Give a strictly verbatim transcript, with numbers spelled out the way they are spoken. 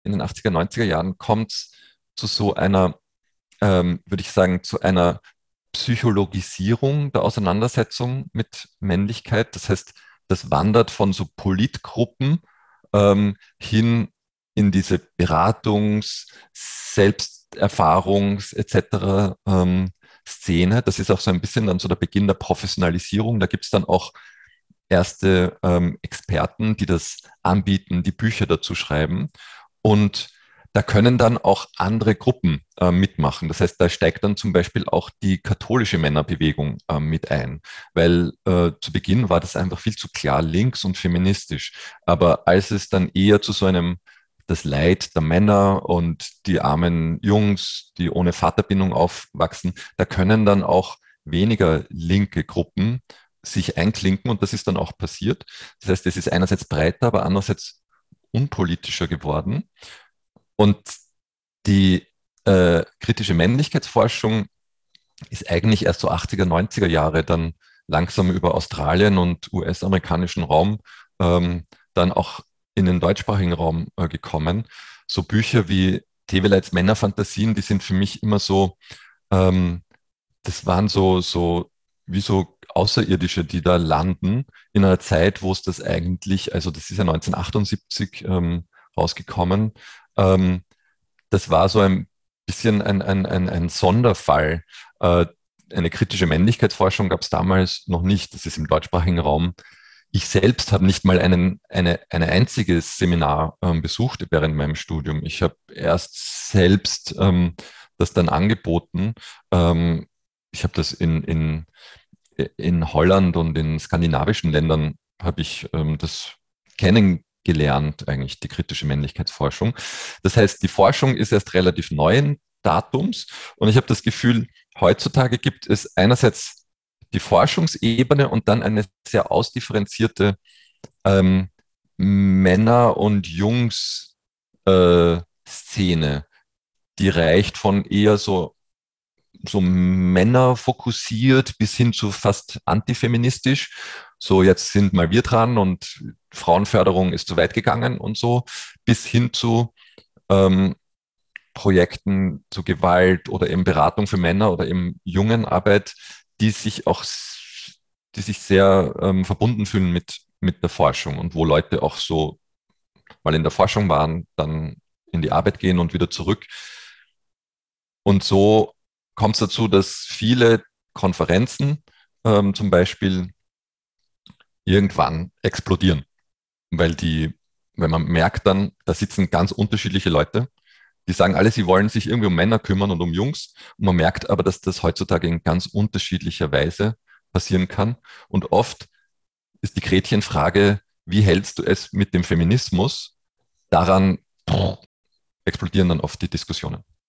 in den achtziger, neunziger Jahren kommt es zu so einer, ähm, würde ich sagen, zu einer Psychologisierung der Auseinandersetzung mit Männlichkeit. Das heißt, das wandert von so Politgruppen ähm, hin in diese Beratungs-, Selbsterfahrungs-, et cetera. Ähm, Szene. Das ist auch so ein bisschen dann so der Beginn der Professionalisierung. Da gibt es dann auch erste ähm, Experten, die das anbieten, die Bücher dazu schreiben. Und da können dann auch andere Gruppen äh, mitmachen. Das heißt, da steigt dann zum Beispiel auch die katholische Männerbewegung äh, mit ein, weil äh, zu Beginn war das einfach viel zu klar links und feministisch. Aber als es dann eher zu so einem das Leid der Männer und die armen Jungs, die ohne Vaterbindung aufwachsen, da können dann auch weniger linke Gruppen sich einklinken und das ist dann auch passiert. Das heißt, es ist einerseits breiter, aber andererseits unpolitischer geworden. Und die äh, kritische Männlichkeitsforschung ist eigentlich erst so achtziger, neunziger Jahre dann langsam über Australien und U S-amerikanischen Raum ähm, dann auch in den deutschsprachigen Raum äh, gekommen. So Bücher wie Teweleits Männerfantasien, die sind für mich immer so, ähm, das waren so, so wie so Außerirdische, die da landen in einer Zeit, wo es das eigentlich, also das ist ja neunzehnhundertachtundsiebzig ähm, rausgekommen, ähm, das war so ein bisschen ein, ein, ein, ein Sonderfall. Äh, eine kritische Männlichkeitsforschung gab es damals noch nicht. Das ist im deutschsprachigen Raum. Ich selbst habe nicht mal einen, eine, eine einziges Seminar ähm, besucht während meinem Studium. Ich habe erst selbst ähm, das dann angeboten. Ähm, ich habe das in, in, in Holland und in skandinavischen Ländern habe ich ähm, das kennengelernt, eigentlich die kritische Männlichkeitsforschung. Das heißt, die Forschung ist erst relativ neuen Datums und ich habe das Gefühl, heutzutage gibt es einerseits die Forschungsebene und dann eine sehr ausdifferenzierte ähm, Männer- und Jungs-Szene, die reicht von eher so so Männer fokussiert bis hin zu fast antifeministisch. So, jetzt sind mal wir dran und Frauenförderung ist zu weit gegangen und so, bis hin zu ähm, Projekten zu Gewalt oder eben Beratung für Männer oder eben Jungenarbeit, die sich auch, die sich sehr ähm, verbunden fühlen mit, mit der Forschung und wo Leute auch so mal in der Forschung waren, dann in die Arbeit gehen und wieder zurück. Und so kommt es dazu, dass viele Konferenzen ähm, zum Beispiel irgendwann explodieren, weil die, wenn man merkt dann, da sitzen ganz unterschiedliche Leute, die sagen alle, sie wollen sich irgendwie um Männer kümmern und um Jungs. Und man merkt aber, dass das heutzutage in ganz unterschiedlicher Weise passieren kann. Und oft ist die Gretchenfrage, wie hältst du es mit dem Feminismus? Daran explodieren dann oft die Diskussionen.